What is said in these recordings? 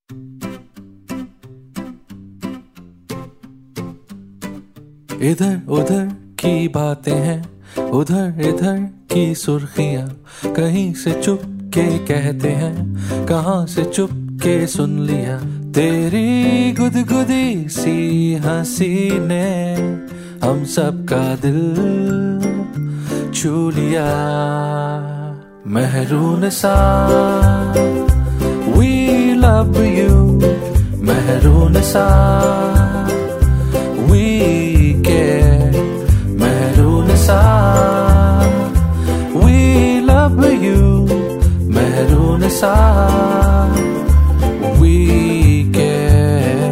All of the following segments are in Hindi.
इधर उधर की बातें हैं, उधर इधर की सुर्खियां, कहीं से चुप के कहते हैं, कहाँ से चुप के सुन लिया। तेरी गुदगुदी सी हंसी ने हम सबका दिल छू लिया। महरून सा we love you, महरून सा we care, महरून सा we love you, महरून सा we care।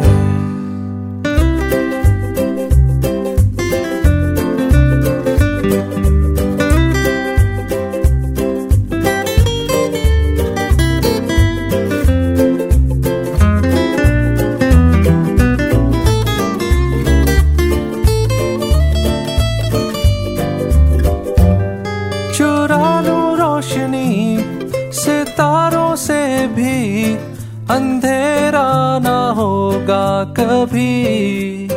सितारों से भी अंधेरा ना होगा कभी,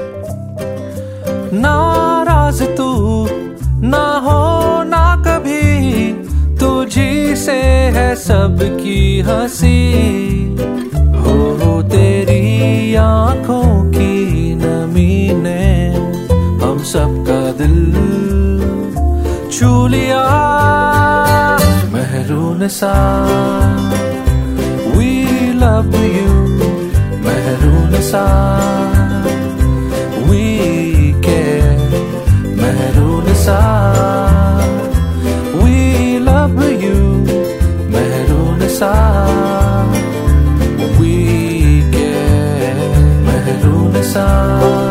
नाराज तू ना हो ना कभी, तुझी से है सबकी हंसी। हो तेरी आंखों की नमी ने हम सबका दिल छू लिया। महरून सा we love you, महरून सा we care, महरून सा we love you, महरून सा we care, महरून सा